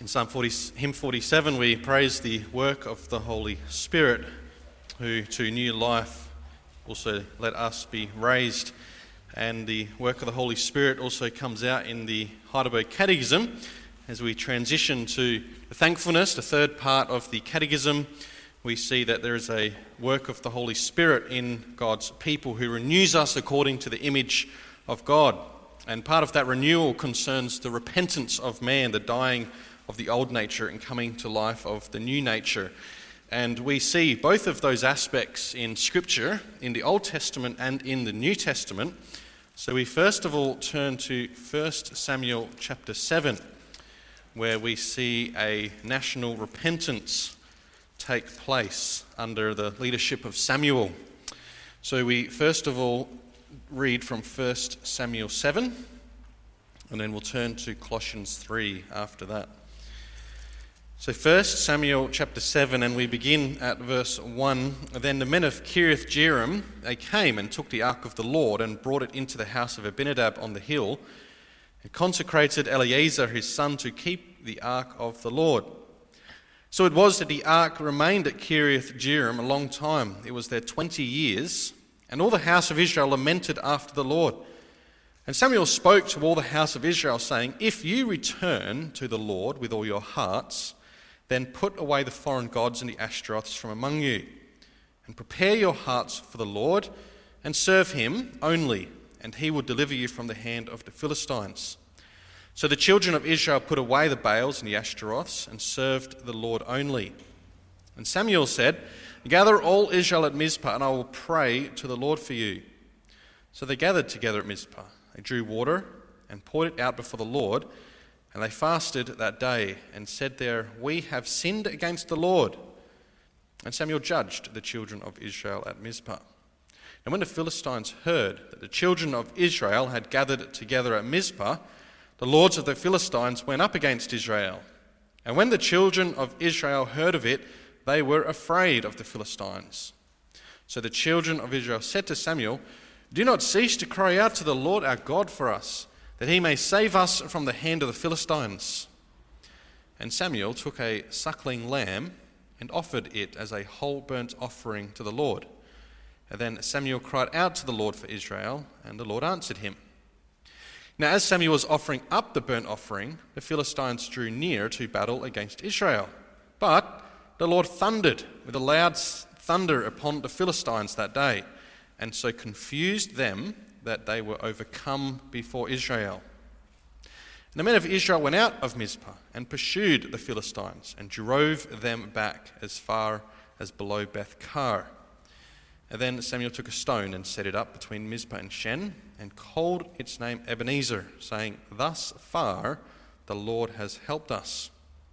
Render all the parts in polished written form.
In hymn 47, we praise the work of the Holy Spirit, who to new life also let us be raised. And the work of the Holy Spirit also comes out in the Heidelberg Catechism as we transition to the thankfulness, the third part of the Catechism. We see that there is a work of the Holy Spirit in God's people who renews us according to the image of God. And part of that renewal concerns the repentance of man, the dying of the old nature and coming to life of the new nature. And we see both of those aspects in Scripture, in the Old Testament and in the New Testament. So we first of all turn to 1 Samuel chapter 7, where we see a national repentance take place under the leadership of Samuel. So we first of all read from 1 Samuel 7, and then we'll turn to Colossians 3 after that. So 1 Samuel chapter 7, and we begin at verse 1. Then the men of Kiriath Jearim, they came and took the ark of the Lord and brought it into the house of Abinadab on the hill, and consecrated Eleazar his son to keep the ark of the Lord. So it was that the ark remained at Kiriath Jearim a long time. It was there 20 years, and all the house of Israel lamented after the Lord. And Samuel spoke to all the house of Israel, saying, "If you return to the Lord with all your hearts, then put away the foreign gods and the Ashtaroths from among you, and prepare your hearts for the Lord, and serve him only, and he will deliver you from the hand of the Philistines." So the children of Israel put away the Baals and the Ashtaroths, and served the Lord only. And Samuel said, "Gather all Israel at Mizpah, and I will pray to the Lord for you." So they gathered together at Mizpah. They drew water and poured it out before the Lord, and they fasted that day and said there, "We have sinned against the Lord." And Samuel judged the children of Israel at Mizpah. And when the Philistines heard that the children of Israel had gathered together at Mizpah, the lords of the Philistines went up against Israel. And when the children of Israel heard of it, they were afraid of the Philistines. So the children of Israel said to Samuel, "Do not cease to cry out to the Lord our God for us, that he may save us from the hand of the Philistines." And Samuel took a suckling lamb and offered it as a whole burnt offering to the Lord. And then Samuel cried out to the Lord for Israel, and the Lord answered him. Now as Samuel was offering up the burnt offering, the Philistines drew near to battle against Israel. But the Lord thundered with a loud thunder upon the Philistines that day, and so confused them that they were overcome before Israel. And the men of Israel went out of Mizpah and pursued the Philistines and drove them back as far as below Beth-kar. And then Samuel took a stone and set it up between Mizpah and Shen and called its name Ebenezer, saying, "Thus far the Lord has helped us."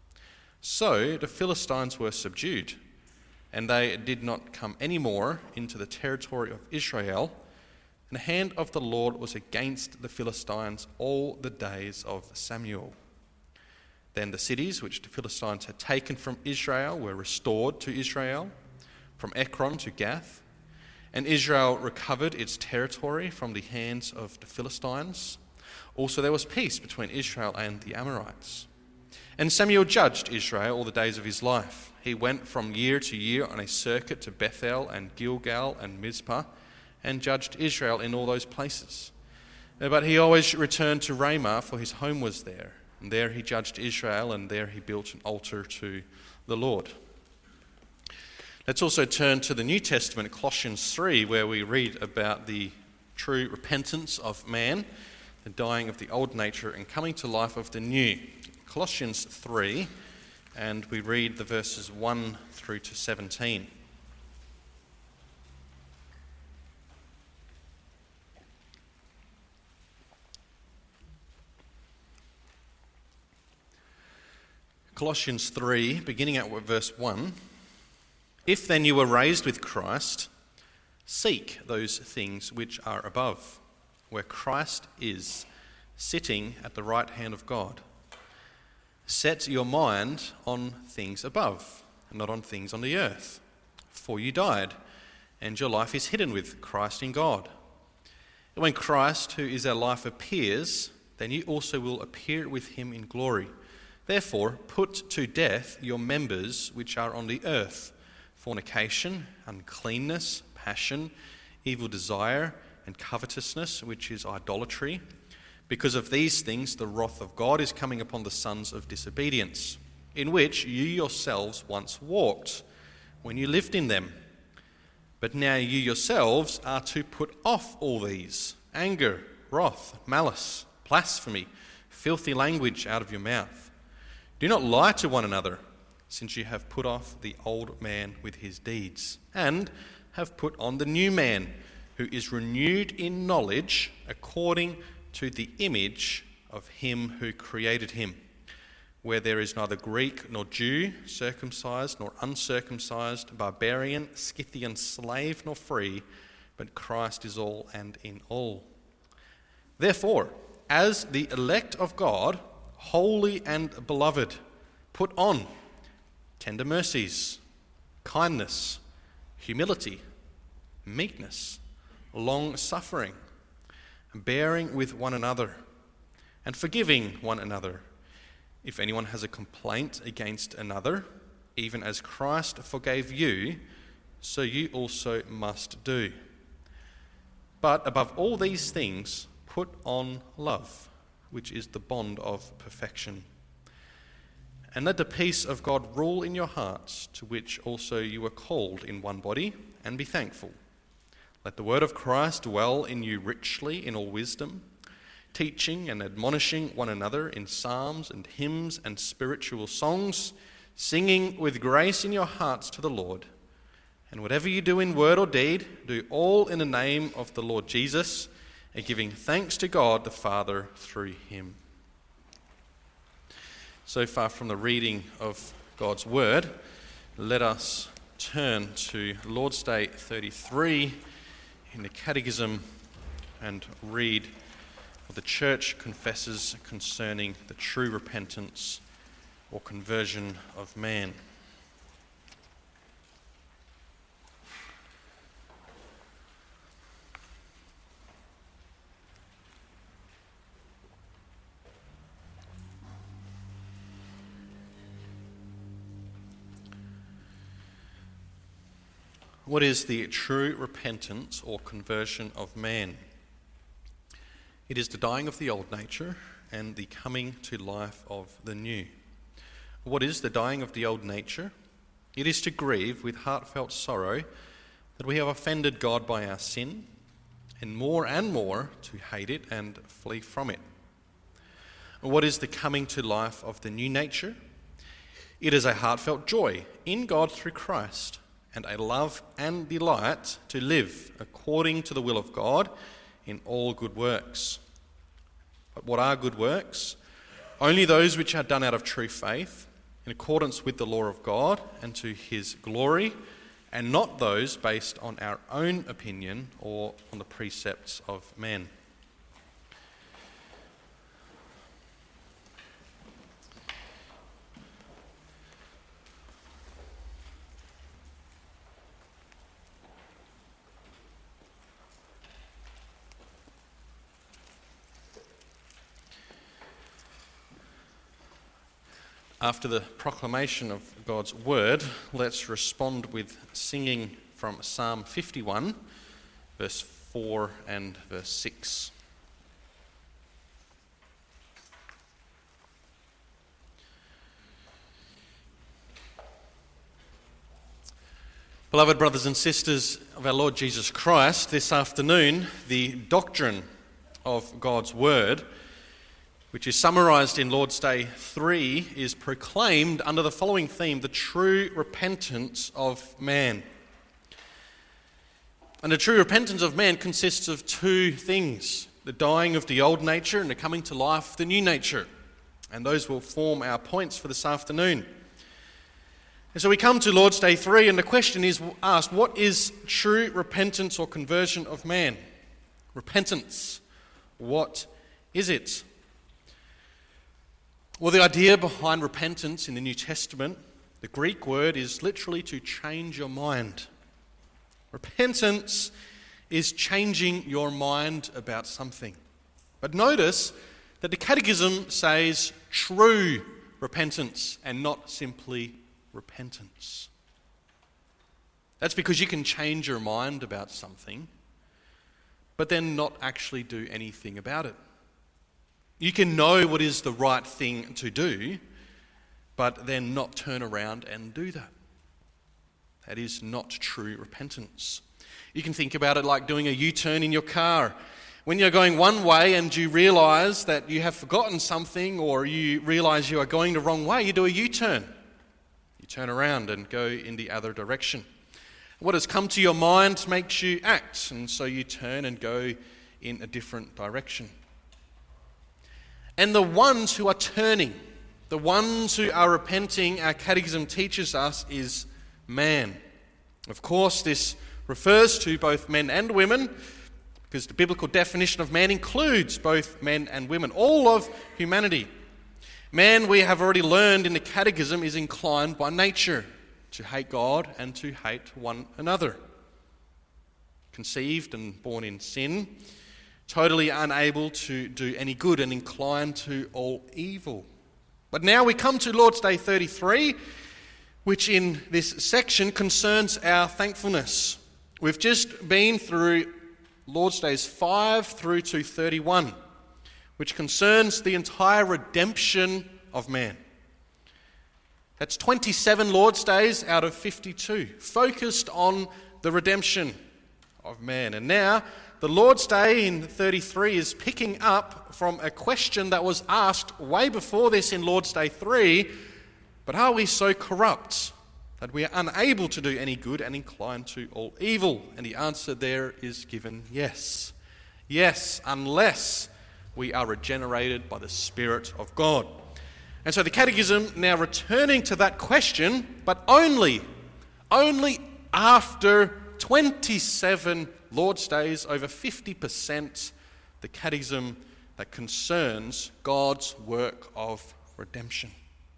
So the Philistines were subdued, and they did not come any more into the territory of Israel. And the hand of the Lord was against the Philistines all the days of Samuel. Then the cities which the Philistines had taken from Israel were restored to Israel, from Ekron to Gath. And Israel recovered its territory from the hands of the Philistines. Also there was peace between Israel and the Amorites. And Samuel judged Israel all the days of his life. He went from year to year on a circuit to Bethel and Gilgal and Mizpah, and judged Israel in all those places. But he always returned to Ramah, for his home was there. And there he judged Israel, and there he built an altar to the Lord. Let's also turn to the New Testament, Colossians 3, where we read about the true repentance of man, the dying of the old nature and coming to life of the new. Colossians 3, and we read the verses 1 through to 17. Colossians 3, beginning at verse 1. "If then you were raised with Christ, seek those things which are above, where Christ is, sitting at the right hand of God. Set your mind on things above, and not on things on the earth. For you died, and your life is hidden with Christ in God. And when Christ, who is our life, appears, then you also will appear with him in glory. Therefore, put to death your members which are on the earth: fornication, uncleanness, passion, evil desire, and covetousness, which is idolatry. Because of these things, the wrath of God is coming upon the sons of disobedience, in which you yourselves once walked, when you lived in them. But now you yourselves are to put off all these: anger, wrath, malice, blasphemy, filthy language out of your mouth. Do not lie to one another, since you have put off the old man with his deeds, and have put on the new man, who is renewed in knowledge according to the image of him who created him, where there is neither Greek nor Jew, circumcised nor uncircumcised, barbarian, Scythian, slave nor free, but Christ is all and in all. Therefore, as the elect of God, holy and beloved, put on tender mercies, kindness, humility, meekness, long-suffering, bearing with one another, and forgiving one another. If anyone has a complaint against another, even as Christ forgave you, so you also must do. But above all these things, put on love, which is the bond of perfection. And let the peace of God rule in your hearts, to which also you were called in one body, and be thankful. Let the word of Christ dwell in you richly in all wisdom, teaching and admonishing one another in psalms and hymns and spiritual songs, singing with grace in your hearts to the Lord. And whatever you do in word or deed, do all in the name of the Lord Jesus, and giving thanks to God the Father through him. So far from the reading of God's word, let us turn to Lord's Day 33 in the Catechism and read what the Church confesses concerning the true repentance or conversion of man. What is the true repentance or conversion of man? It is the dying of the old nature and the coming to life of the new. What is the dying of the old nature? It is to grieve with heartfelt sorrow that we have offended God by our sin, and more to hate it and flee from it. What is the coming to life of the new nature? It is a heartfelt joy in God through Christ, and a love and delight to live according to the will of God in all good works. But what are good works? Only those which are done out of true faith, in accordance with the law of God and to his glory, and not those based on our own opinion or on the precepts of men. After the proclamation of God's word, let's respond with singing from Psalm 51, verse 4 and verse 6. Beloved brothers and sisters of our Lord Jesus Christ, this afternoon, the doctrine of God's word, which is summarised in Lord's Day 3, is proclaimed under the following theme: the true repentance of man. And the true repentance of man consists of two things: the dying of the old nature and the coming to life of the new nature. And those will form our points for this afternoon. And so we come to Lord's Day 3, and the question is asked: what is true repentance or conversion of man? Repentance, what is it? Well, the idea behind repentance in the New Testament, the Greek word, is literally to change your mind. Repentance is changing your mind about something. But notice that the Catechism says true repentance and not simply repentance. That's because you can change your mind about something, but then not actually do anything about it. You can know what is the right thing to do, but then not turn around and do that. That is not true repentance. You can think about it like doing a U-turn in your car. When you're going one way and you realise that you have forgotten something, or you realise you are going the wrong way, you do a U-turn. You turn around and go in the other direction. What has come to your mind makes you act, and so you turn and go in a different direction. And the ones who are turning, the ones who are repenting, our catechism teaches us, is man. Of course, this refers to both men and women, because the biblical definition of man includes both men and women, all of humanity. Man, we have already learned in the catechism, is inclined by nature to hate God and to hate one another. Conceived and born in sin, totally unable to do any good and inclined to all evil. But now we come to Lord's Day 33, which in this section concerns our thankfulness. We've just been through Lord's Days 5 through to 31, which concerns the entire redemption of man. That's 27 Lord's Days out of 52, focused on the redemption of man. And now, the Lord's Day in 33 is picking up from a question that was asked way before this in Lord's Day 3, but are we so corrupt that we are unable to do any good and inclined to all evil? And the answer there is given yes. Yes, unless we are regenerated by the Spirit of God. And so the Catechism now returning to that question, but only after 27 Lord's Days, over 50%, the Catechism that concerns God's work of redemption.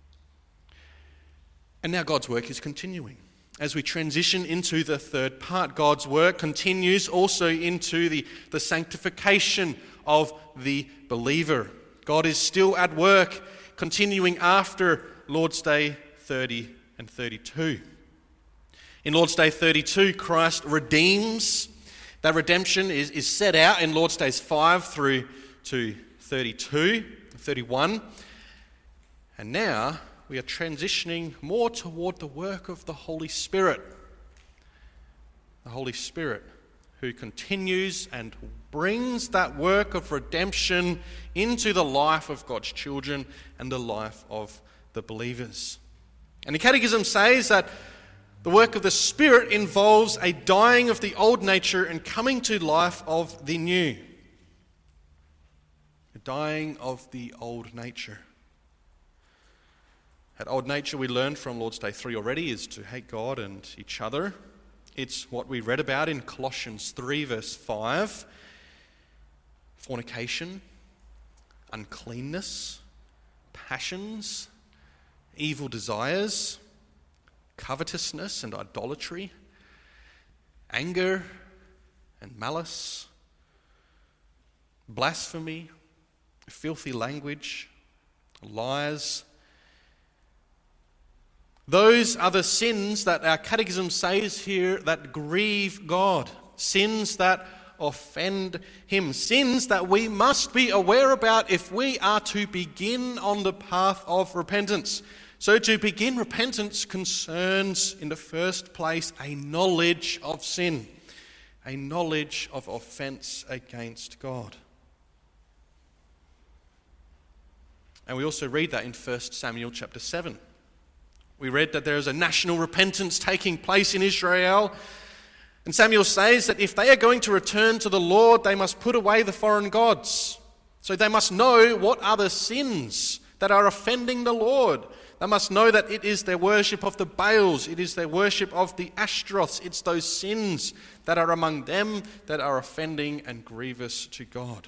And now God's work is continuing. As we transition into the third part, God's work continues also into the sanctification of the believer. God is still at work, continuing after Lord's Day 30 and 32. In Lord's Day 32, Christ redeems. That redemption is set out in Lord's Days 5 through to 32, 31. And now we are transitioning more toward the work of the Holy Spirit. The Holy Spirit who continues and brings that work of redemption into the life of God's children and the life of the believers. And the Catechism says that the work of the Spirit involves a dying of the old nature and coming to life of the new. A dying of the old nature. That old nature we learned from Lord's Day 3 already is to hate God and each other. It's what we read about in Colossians 3 verse 5. Fornication, uncleanness, passions, evil desires, covetousness and idolatry, anger and malice, blasphemy, filthy language, lies. Those are the sins that our Catechism says here that grieve God, sins that offend Him, sins that we must be aware about if we are to begin on the path of repentance. So to begin repentance concerns in the first place a knowledge of sin, a knowledge of offence against God. And we also read that in 1 Samuel chapter 7. We read that there is a national repentance taking place in Israel. And Samuel says that if they are going to return to the Lord, they must put away the foreign gods. So they must know what are the sins that are offending the Lord. They must know that it is their worship of the Baals, it is their worship of the Ashtaroths, it's those sins that are among them that are offending and grievous to God.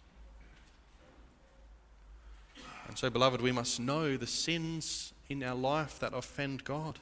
And so, beloved, we must know the sins in our life that offend God.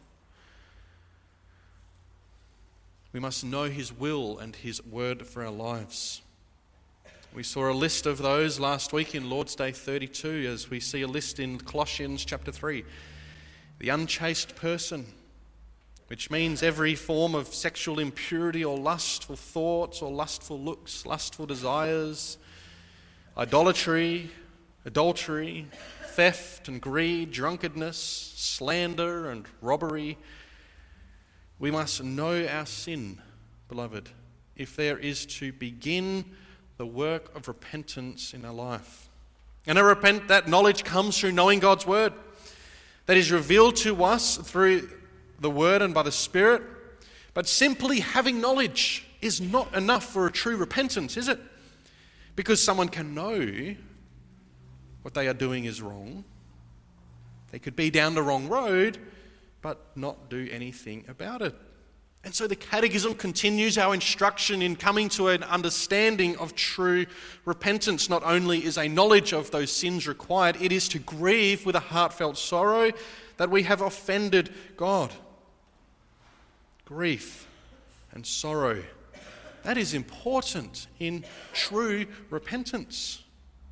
We must know His will and His word for our lives. We saw a list of those last week in Lord's Day 32, as we see a list in Colossians chapter 3. The unchaste person, which means every form of sexual impurity or lustful thoughts or lustful looks, lustful desires, idolatry, adultery, theft and greed, drunkenness, slander and robbery. We must know our sin, beloved, if there is to begin the work of repentance in our life. And that knowledge comes through knowing God's word, that is revealed to us through the word and by the Spirit. But simply having knowledge is not enough for a true repentance, is it? Because someone can know what they are doing is wrong. They could be down the wrong road, but not do anything about it. And so the Catechism continues our instruction in coming to an understanding of true repentance. Not only is a knowledge of those sins required, it is to grieve with a heartfelt sorrow that we have offended God. Grief and sorrow. That is important in true repentance.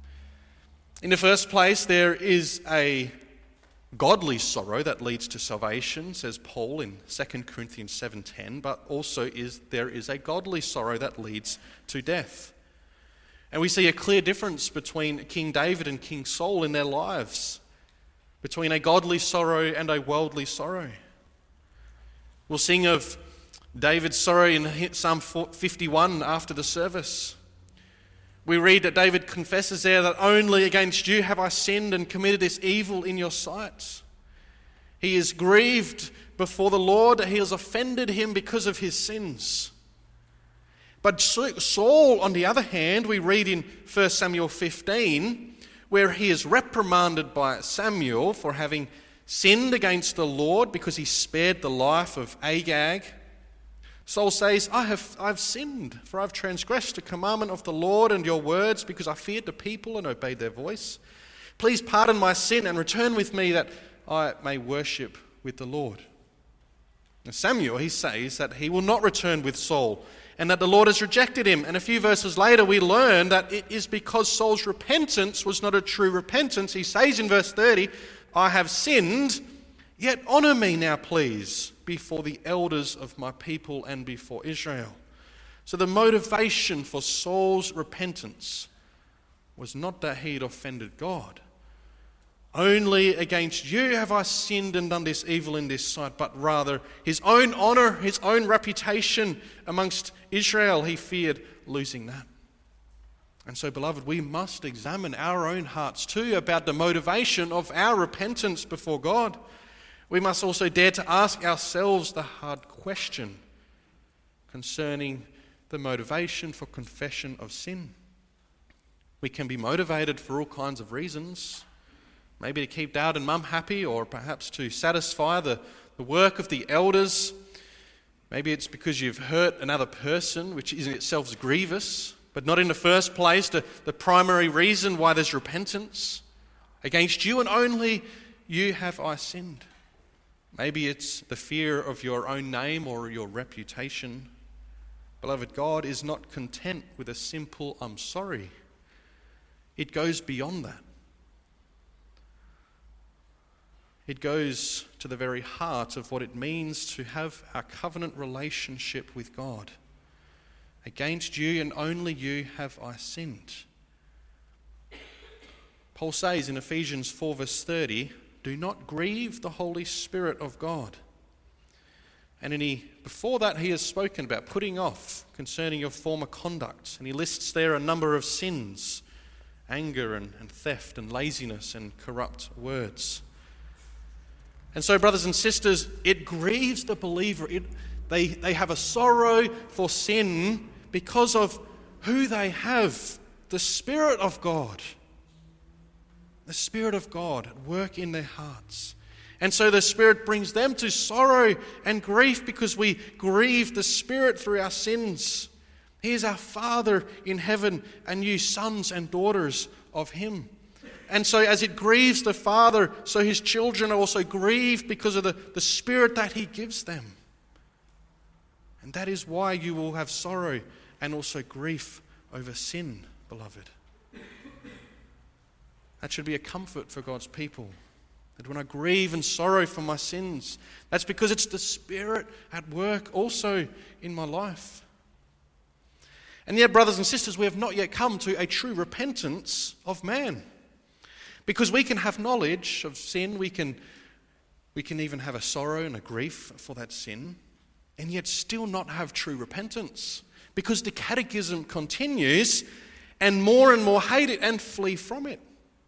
In the first place, there is a godly sorrow that leads to salvation, says Paul in 2 Corinthians 7:10, but also there is a godly sorrow that leads to death. And we see a clear difference between King David and King Saul in their lives, between a godly sorrow and a worldly sorrow. We'll sing of David's sorrow in Psalm 51 after the service. We read that David confesses there that only against you have I sinned and committed this evil in your sight. He is grieved before the Lord that he has offended him because of his sins. But Saul, on the other hand, we read in 1 Samuel 15, where he is reprimanded by Samuel for having sinned against the Lord because he spared the life of Agag. Saul says, I've sinned, for I've transgressed the commandment of the Lord and your words because I feared the people and obeyed their voice. Please pardon my sin and return with me that I may worship with the Lord. Now Samuel, he says that he will not return with Saul and that the Lord has rejected him. And a few verses later we learn that it is because Saul's repentance was not a true repentance. He says in verse 30, I have sinned, yet honour me now, please, before the elders of my people and before Israel. So the motivation for Saul's repentance was not that he had offended God. Only against you have I sinned and done this evil in this sight, but rather his own honour, his own reputation amongst Israel, he feared losing that. And so, beloved, we must examine our own hearts too about the motivation of our repentance before God. We must also dare to ask ourselves the hard question concerning the motivation for confession of sin. We can be motivated for all kinds of reasons, maybe to keep Dad and Mum happy, or perhaps to satisfy the work of the elders. Maybe it's because you've hurt another person, which in itself is grievous, but not in the first place the primary reason why there's repentance. Against you and only you have I sinned. Maybe it's the fear of your own name or your reputation. Beloved, God is not content with a simple I'm sorry. It goes beyond that. It goes to the very heart of what it means to have a covenant relationship with God. Against you and only you have I sinned. Paul says in Ephesians 4 verse 30, do not grieve the Holy Spirit of God. And before that he has spoken about putting off concerning your former conduct. And he lists there a number of sins, anger and theft and laziness and corrupt words. And so, brothers and sisters, it grieves the believer. They have a sorrow for sin because of who they have, the Spirit of God. The Spirit of God at work in their hearts. And so the Spirit brings them to sorrow and grief because we grieve the Spirit through our sins. He is our Father in heaven and you sons and daughters of Him. And so as it grieves the Father, so His children are also grieved because of the Spirit that He gives them. And that is why you will have sorrow and also grief over sin, beloved. That should be a comfort for God's people. That when I grieve and sorrow for my sins, that's because it's the Spirit at work also in my life. And yet, brothers and sisters, we have not yet come to a true repentance of man. Because we can have knowledge of sin, we can even have a sorrow and a grief for that sin, and yet still not have true repentance. Because the catechism continues, and more hate it and flee from it.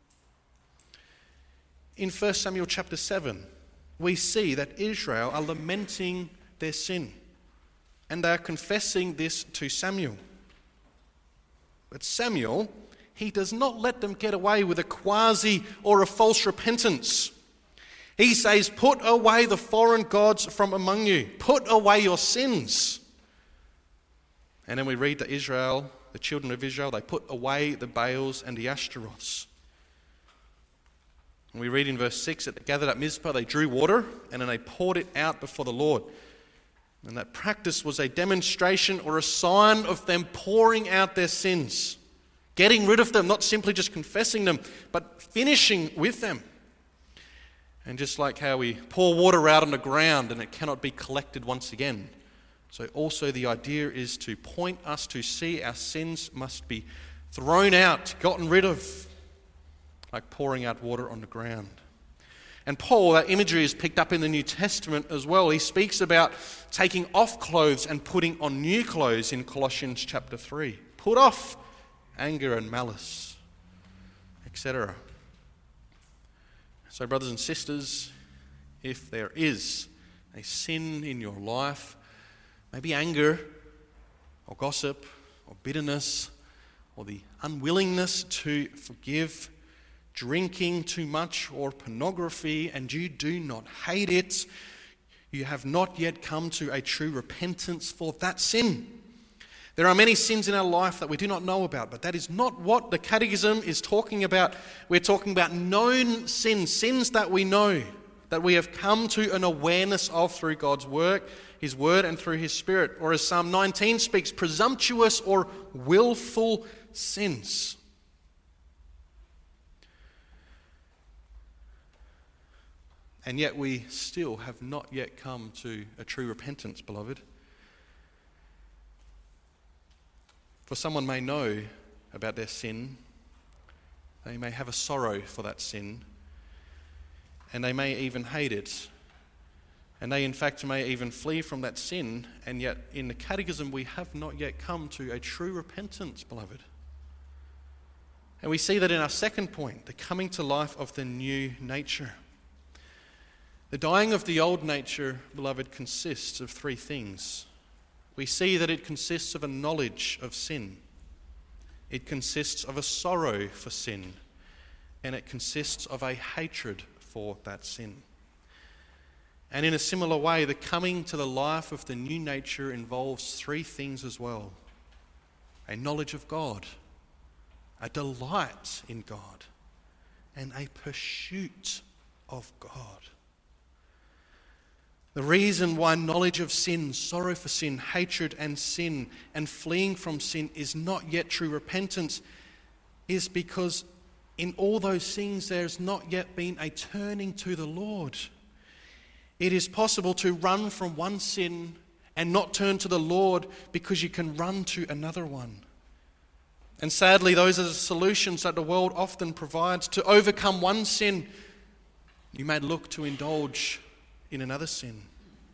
In 1 Samuel chapter 7, we see that Israel are lamenting their sin, and they are confessing this to Samuel. But Samuel, he does not let them get away with a quasi or a false repentance. He says, put away the foreign gods from among you. Put away your sins. And then we read that Israel, the children of Israel, they put away the Baals and the Ashtaroths. And we read in verse 6 that they gathered at Mizpah, they drew water, and then they poured it out before the Lord. And that practice was a demonstration or a sign of them pouring out their sins, getting rid of them, not simply just confessing them, but finishing with them. And just like how we pour water out on the ground and it cannot be collected once again, so also the idea is to point us to see our sins must be thrown out, gotten rid of, like pouring out water on the ground. And Paul, that imagery is picked up in the New Testament as well. He speaks about taking off clothes and putting on new clothes in Colossians chapter 3. Put off anger and malice, etc. So, brothers and sisters, if there is a sin in your life, maybe anger or gossip or bitterness or the unwillingness to forgive, drinking too much or pornography, and you do not hate it, you have not yet come to a true repentance for that sin. There are many sins in our life that we do not know about, but that is not what the Catechism is talking about. We're talking about known sins, sins that we know, that we have come to an awareness of through God's work, His Word, and through His Spirit. Or as Psalm 19 speaks, presumptuous or willful sins. And yet we still have not yet come to a true repentance, beloved. For someone may know about their sin, they may have a sorrow for that sin, and they may even hate it, and they in fact may even flee from that sin, and yet in the Catechism we have not yet come to a true repentance, beloved. And we see that in our second point, the coming to life of the new nature. The dying of the old nature, beloved, consists of three things. We see that it consists of a knowledge of sin. It consists of a sorrow for sin. And it consists of a hatred for that sin. And in a similar way, the coming to the life of the new nature involves three things as well. A knowledge of God, a delight in God, and a pursuit of God. The reason why knowledge of sin, sorrow for sin, hatred and sin, and fleeing from sin is not yet true repentance is because in all those things there has not yet been a turning to the Lord. It is possible to run from one sin and not turn to the Lord because you can run to another one. And sadly, those are the solutions that the world often provides. To overcome one sin, you may look to indulge in another sin.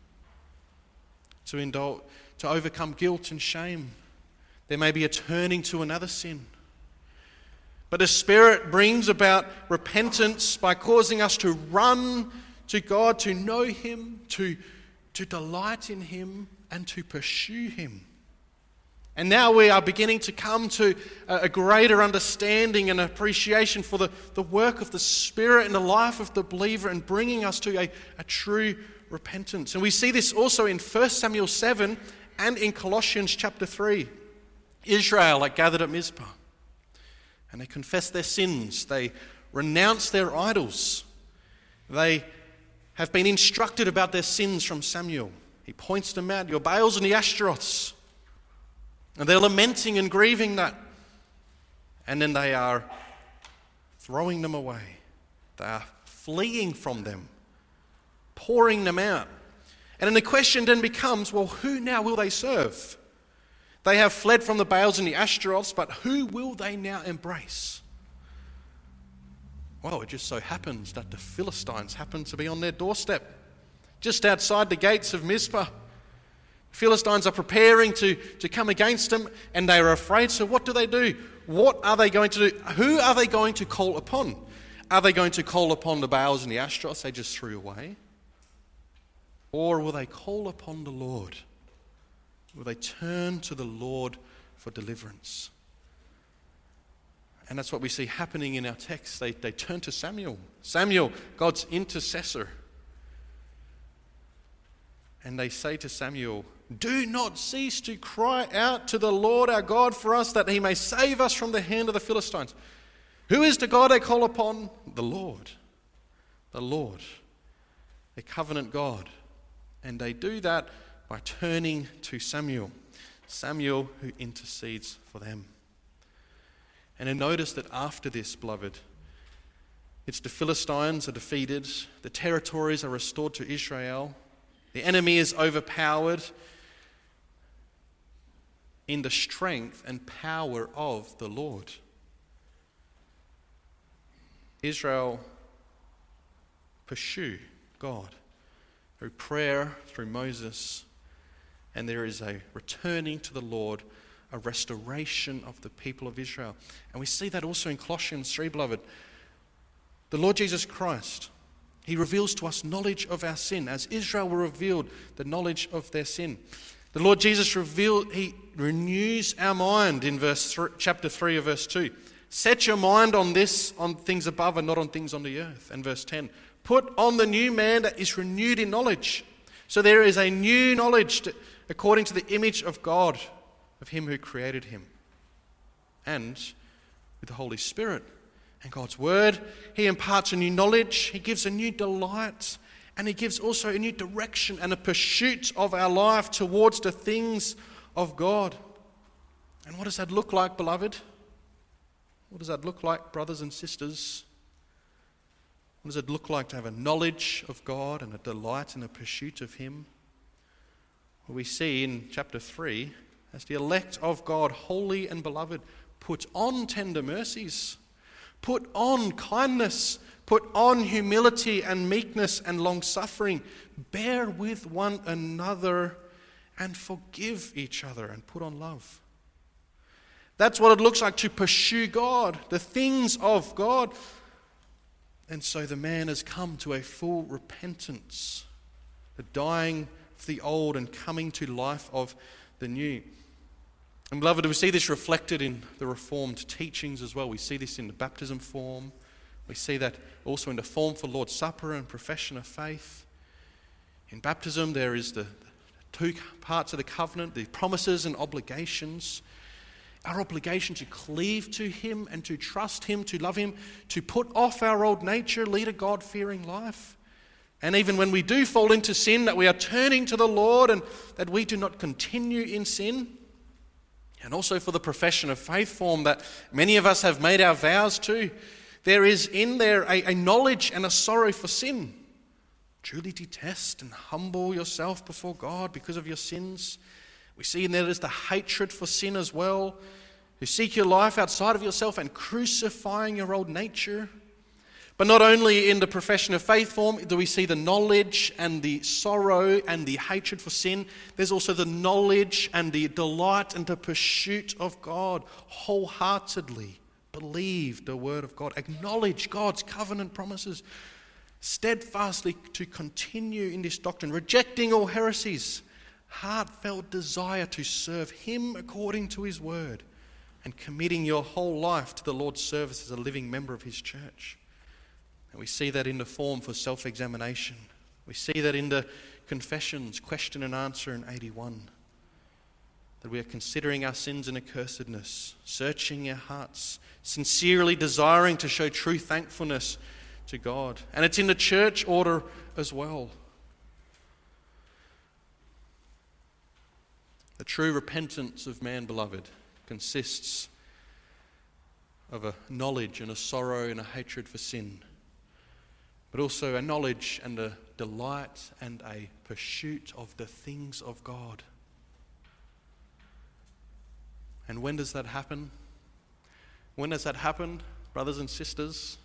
To overcome guilt and shame, there may be a turning to another sin. But the Spirit brings about repentance by causing us to run to God, to know Him, to delight in Him, and to pursue Him. And now we are beginning to come to a greater understanding and appreciation for the work of the Spirit in the life of the believer and bringing us to a true repentance. And we see this also in 1 Samuel 7 and in Colossians chapter 3. Israel are gathered at Mizpah and they confess their sins. They renounce their idols. They have been instructed about their sins from Samuel. He points them out, your Baals and the Ashtaroths. And they're lamenting and grieving that. And then they are throwing them away. They are fleeing from them, pouring them out. And then the question then becomes, well, who now will they serve? They have fled from the Baals and the Ashtaroths, but who will they now embrace? Well, it just so happens that the Philistines happen to be on their doorstep, just outside the gates of Mizpah. Philistines are preparing to come against them, and they are afraid. So what do? What are they going to do? Who are they going to call upon? Are they going to call upon the Baals and the Ashtaroths they just threw away? Or will they call upon the Lord? Will they turn to the Lord for deliverance? And that's what we see happening in our text. They turn to Samuel. Samuel, God's intercessor. And they say to Samuel, "Do not cease to cry out to the Lord our God for us, that he may save us from the hand of the Philistines." Who is the God they call upon? The Lord. The Lord. The covenant God. And they do that by turning to Samuel. Samuel who intercedes for them. And then notice that after this, beloved, it's the Philistines are defeated, the territories are restored to Israel, the enemy is overpowered in the strength and power of the Lord. Israel pursue God through prayer, through Moses, and there is a returning to the Lord, a restoration of the people of Israel. And we see that also in Colossians 3, beloved. The Lord Jesus Christ, he reveals to us knowledge of our sin, as Israel were revealed the knowledge of their sin. The Lord Jesus he renews our mind in chapter 3 of verse 2. Set your mind on things above and not on things on the earth. And verse 10, put on the new man that is renewed in knowledge. So there is a new knowledge according to the image of God, of him who created him. And with the Holy Spirit and God's word, he imparts a new knowledge, he gives a new delight, and he gives also a new direction and a pursuit of our life towards the things of God. And what does that look like, beloved? What does that look like, brothers and sisters? What does it look like to have a knowledge of God and a delight and a pursuit of him? Well, we see in chapter 3, as the elect of God, holy and beloved, put on tender mercies, put on kindness, put on humility and meekness and long-suffering, bear with one another and forgive each other, and put on love. That's what it looks like to pursue God, the things of God. And so the man has come to a full repentance, the dying of the old and coming to life of the new. And beloved, we see this reflected in the Reformed teachings as well. We see this in the baptism form. We see that also in the form for Lord's Supper and profession of faith. In baptism, there is the two parts of the covenant, the promises and obligations. Our obligation to cleave to him and to trust him, to love him, to put off our old nature, lead a God-fearing life. And even when we do fall into sin, that we are turning to the Lord and that we do not continue in sin. And also for the profession of faith form that many of us have made our vows to. There is in there a knowledge and a sorrow for sin. Truly detest and humble yourself before God because of your sins. We see in there there's the hatred for sin as well. You seek your life outside of yourself and crucifying your old nature. But not only in the profession of faith form do we see the knowledge and the sorrow and the hatred for sin, there's also the knowledge and the delight and the pursuit of God. Wholeheartedly believe the word of God. Acknowledge God's covenant promises. Steadfastly to continue in this doctrine, rejecting all heresies. Heartfelt desire to serve him according to his word, and committing your whole life to the Lord's service as a living member of his church. And we see that in the form for self-examination. We see that in the confessions, question and answer in 81. That we are considering our sins and accursedness, searching our hearts, sincerely desiring to show true thankfulness to God. And it's in the church order as well. The true repentance of man, beloved, consists of a knowledge and a sorrow and a hatred for sin, but also a knowledge and a delight and a pursuit of the things of God. And when does that happen? When does that happen, brothers and sisters?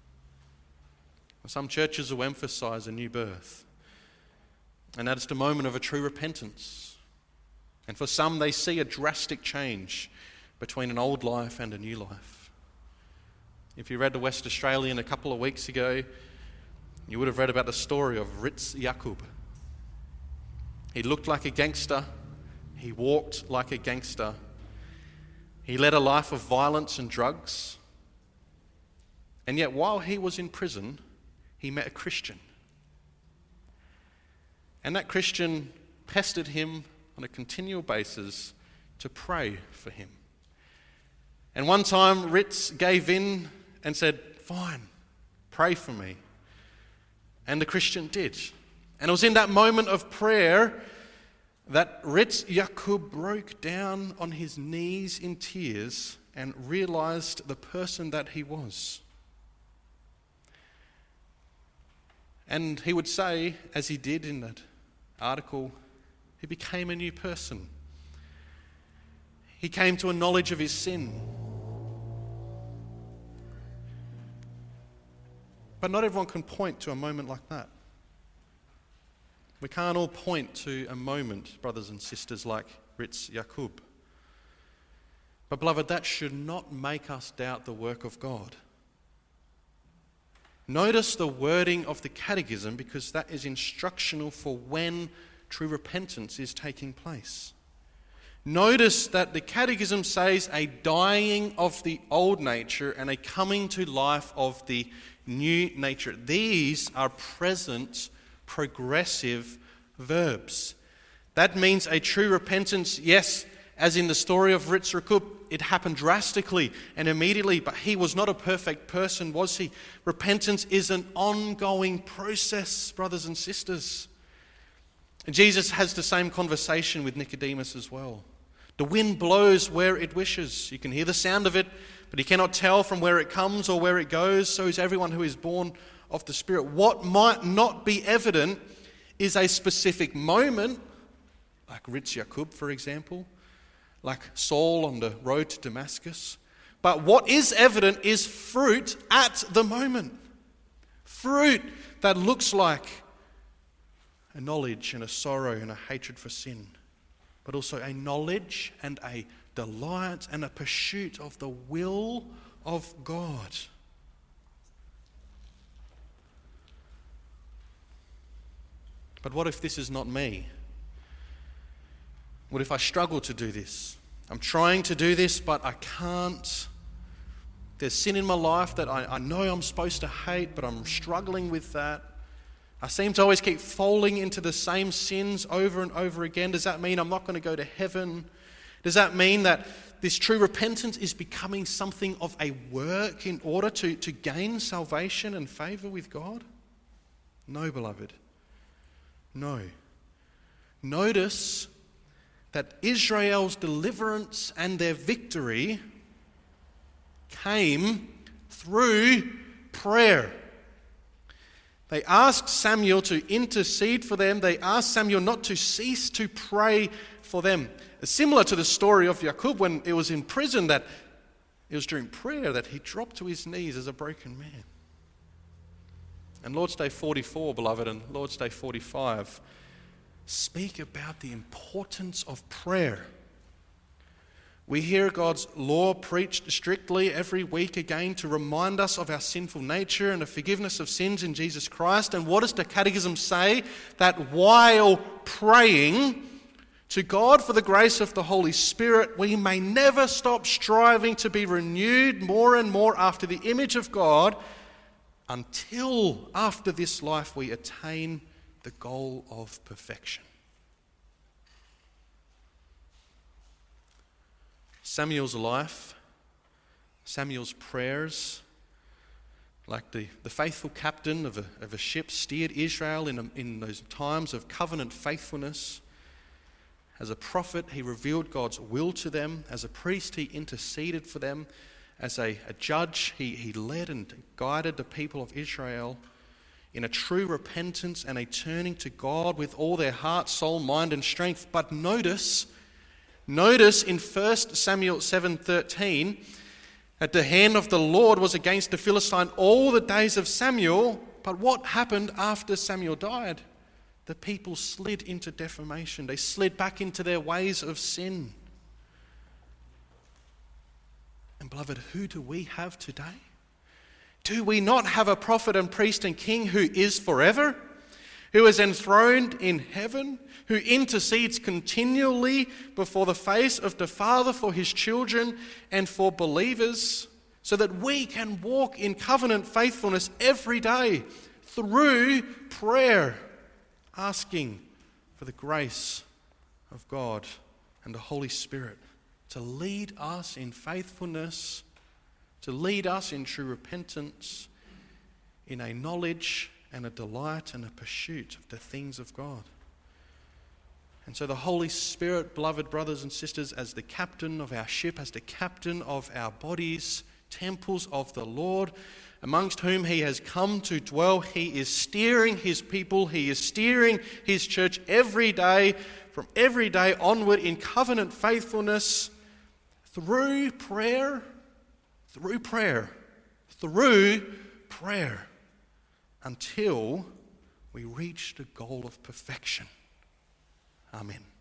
Some churches will emphasize a new birth, and that's the moment of a true repentance. And for some, they see a drastic change between an old life and a new life. If you read the West Australian a couple of weeks ago, you would have read about the story of Ritz Yakub. He looked like a gangster. He walked like a gangster. He led a life of violence and drugs. And yet while he was in prison, he met a Christian. And that Christian pestered him on a continual basis to pray for him. And one time Ritz gave in and said, "Fine, pray for me." And the Christian did. And it was in that moment of prayer that Ritz Yakub broke down on his knees in tears and realized the person that he was. And he would say, as he did in that article, he became a new person. He came to a knowledge of his sin. But not everyone can point to a moment like that. We can't all point to a moment, brothers and sisters, like Ritz Yakub. But beloved, that should not make us doubt the work of God. Notice the wording of the Catechism, because that is instructional for when true repentance is taking place. Notice that the Catechism says a dying of the old nature and a coming to life of the new nature. These are present, progressive verbs. That means a true repentance, yes, as in the story of Ritz Yakub, it happened drastically and immediately, but he was not a perfect person, was he? Repentance is an ongoing process, brothers and sisters. And Jesus has the same conversation with Nicodemus as well. The wind blows where it wishes. You can hear the sound of it, but you cannot tell from where it comes or where it goes. So is everyone who is born of the Spirit. What might not be evident is a specific moment, like Ritz Yakub, for example, like Saul on the road to Damascus. But what is evident is fruit at the moment. Fruit that looks like a knowledge and a sorrow and a hatred for sin, but also a knowledge and a delight and a pursuit of the will of God. But what if this is not me? What if I struggle to do this? I'm trying to do this, but I can't. There's sin in my life that I know I'm supposed to hate, but I'm struggling with that. I seem to always keep falling into the same sins over and over again. Does that mean I'm not going to go to heaven? Does that mean that this true repentance is becoming something of a work in order to gain salvation and favour with God? No, beloved. No. Notice that Israel's deliverance and their victory came through prayer. They asked Samuel to intercede for them. They asked Samuel not to cease to pray for them. Similar to the story of Yakub when he was in prison, that it was during prayer that he dropped to his knees as a broken man. And Lord's Day 44, beloved, and Lord's Day 45 speak about the importance of prayer. We hear God's law preached strictly every week again to remind us of our sinful nature and the forgiveness of sins in Jesus Christ. And what does the Catechism say? That while praying to God for the grace of the Holy Spirit, we may never stop striving to be renewed more and more after the image of God until after this life we attain the goal of perfection. Samuel's life, Samuel's prayers, like the faithful captain of a ship steered Israel in those times of covenant faithfulness. As a prophet, he revealed God's will to them. As a priest, he interceded for them. as a judge, he led and guided the people of Israel in a true repentance and a turning to God with all their heart, soul, mind and strength. But notice in 1 Samuel 7:13, that the hand of the Lord was against the Philistine all the days of Samuel. But what happened after Samuel died? The people slid into defamation. They slid back into their ways of sin. And beloved, who do we have today? Do we not have a prophet and priest and king who is forever, who is enthroned in heaven, who intercedes continually before the face of the Father for his children and for believers, so that we can walk in covenant faithfulness every day through prayer, asking for the grace of God and the Holy Spirit to lead us in faithfulness, to lead us in true repentance, in a knowledge and a delight and a pursuit of the things of God. And so the Holy Spirit, beloved brothers and sisters, as the captain of our ship, as the captain of our bodies, temples of the Lord, amongst whom he has come to dwell, he is steering his people, he is steering his church every day, from every day onward in covenant faithfulness, through prayer, until we reach the goal of perfection. Amen.